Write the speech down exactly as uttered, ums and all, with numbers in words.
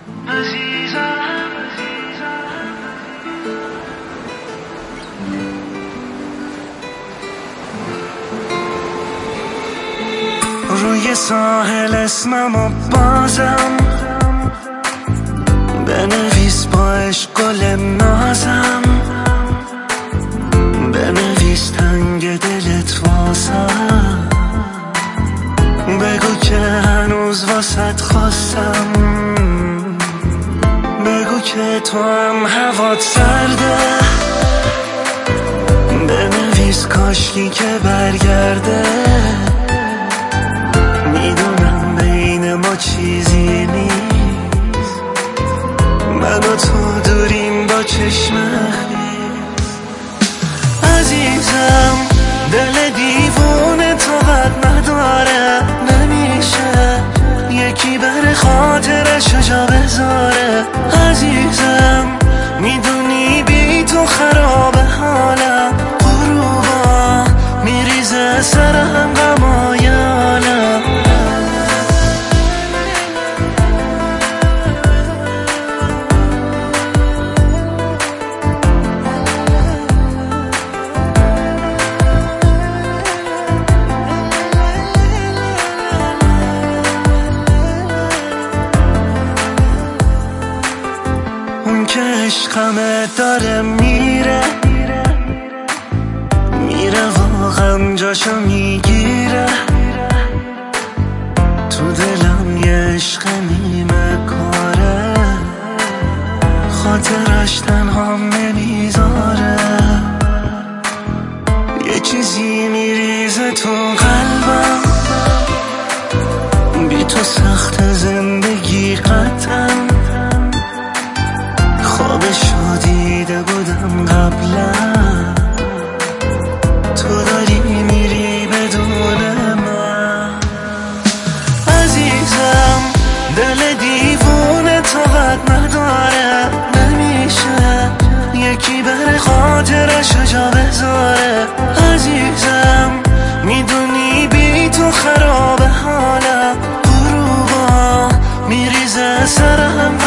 روی ساحل اسممو بازم بنویس با عشق گل نازم، بنویس تنگ دلت واسم، بگو که هنوز واسط خواستم، بگو که تو هم هوات سرده، بنویس کاشکی که برگرده، میدونم بین ما چیزی نیست، من و تو دوریم با چشم عزیزم، دل دیوونه طاقت نداره، نمیشه یکی بر خاطرش جا بذاره، عزیزم میدونی بی تو خراب حالم، غروبا میریزه سرم غمای عالم. اون که عشقمه داره میره میره واقعا جاشو میگیره، تو دلم یه عشق نیمه کاره، خاطرش تنهام نمیذاره، یه چیزی میریزه تو قلبم، بی تو سخت زندگی قطعا، خوابشو دیده بودم قبلا، تو داری میری بدون من، عزیزم دل دیوونه طاقت نداره، نمیشه یکی بر خاطرش جا بذاره، عزیزم میدونی بی تو خراب حالم، غروبا میریزه سرم